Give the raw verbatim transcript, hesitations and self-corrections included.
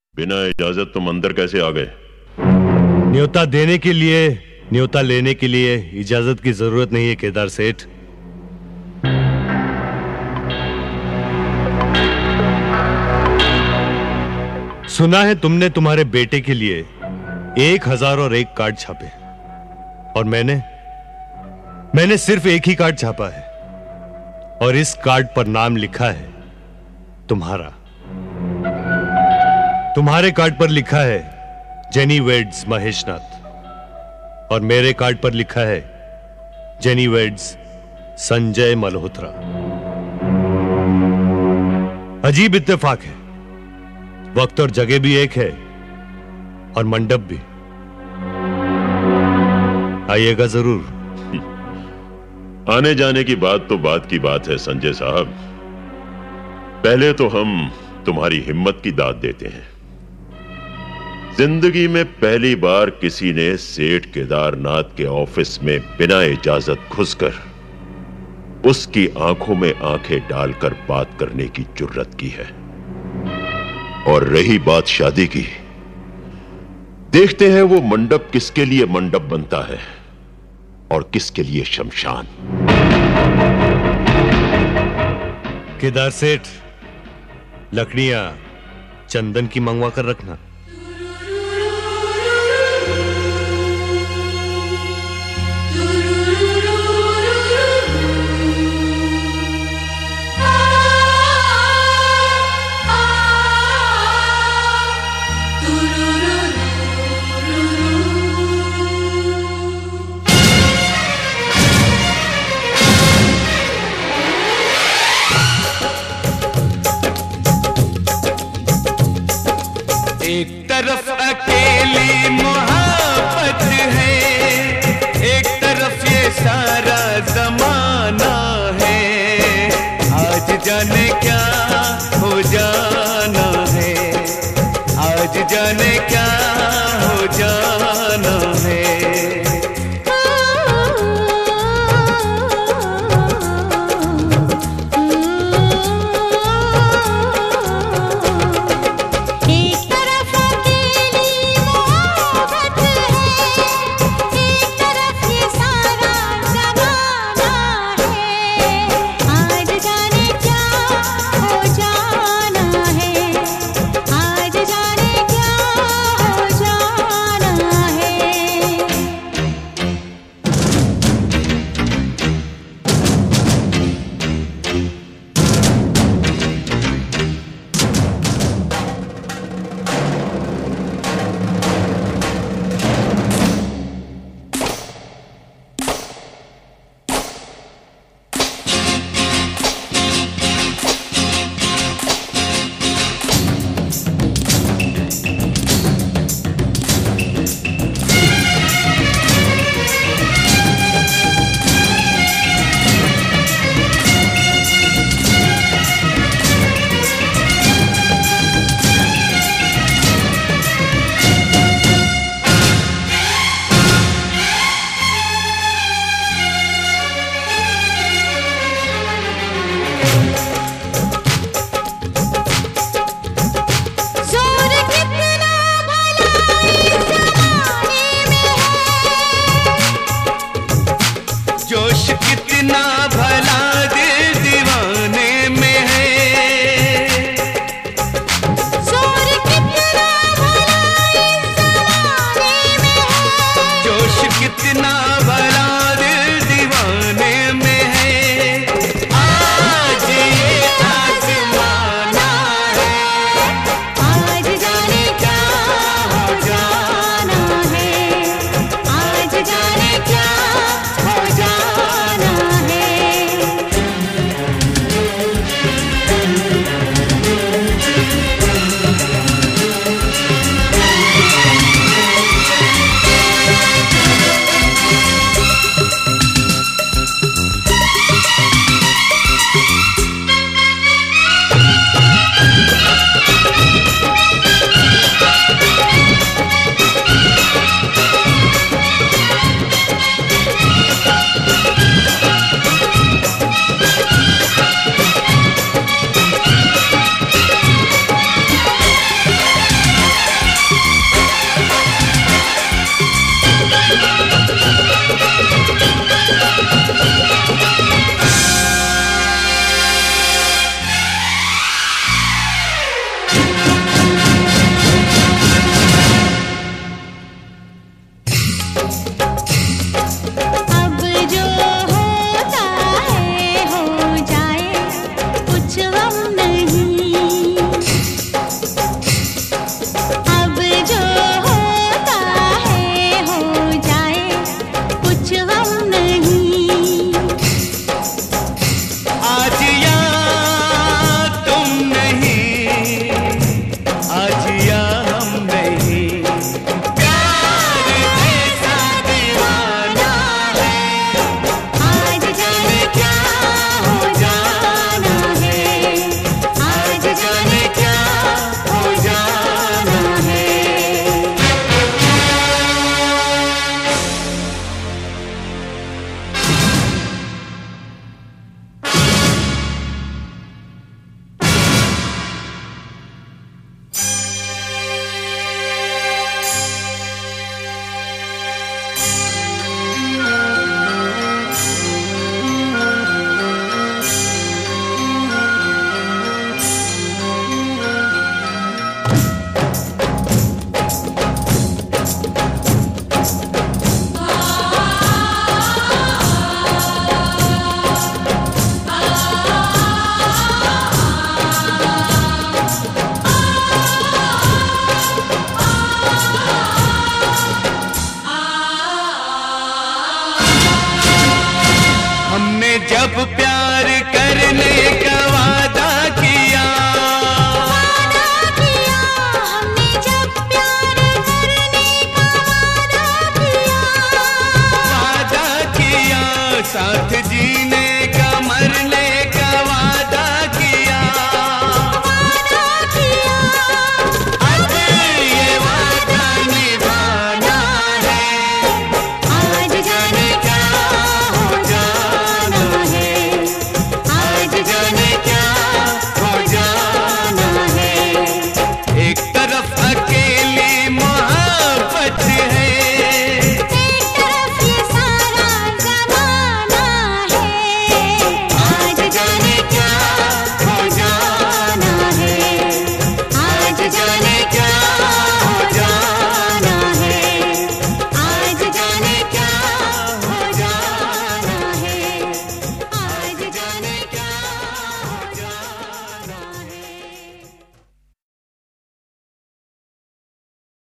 बिना इजाजत तुम अंदर कैसे आ गए? न्योता देने के लिए, न्योता लेने के लिए इजाजत की जरूरत नहीं है केदार सेठ। सुना है तुमने तुम्हारे बेटे के लिए एक हजार और एक कार्ड छापे, और मैंने मैंने सिर्फ एक ही कार्ड छापा है, और इस कार्ड पर नाम लिखा है तुम्हारा। तुम्हारे कार्ड पर लिखा है जेनी वेड्स महेशनाथ, और मेरे कार्ड पर लिखा है जेनी वेड्स संजय मल्होत्रा। अजीब इत्तेफाक है, वक्त और जगह भी एक है और मंडप भी। आइएगा जरूर। आने जाने की बात तो बात की बात है संजय साहब, पहले तो हम तुम्हारी हिम्मत की दाद देते हैं। जिंदगी में पहली बार किसी ने सेठ केदारनाथ के ऑफिस में बिना इजाजत घुसकर उसकी आंखों में आंखें डालकर बात करने की जुर्रत की है। और रही बात शादी की, देखते हैं वो मंडप किसके लिए मंडप बनता है और किसके लिए शमशान। केदार सेठ, लकड़ियां चंदन की मंगवा कर रखना। एक तरफ अकेली मोहब्बत है, एक तरफ ये सारा जमाना है। आज जाने क्या हो जाना है, आज जाने क्या हो जाना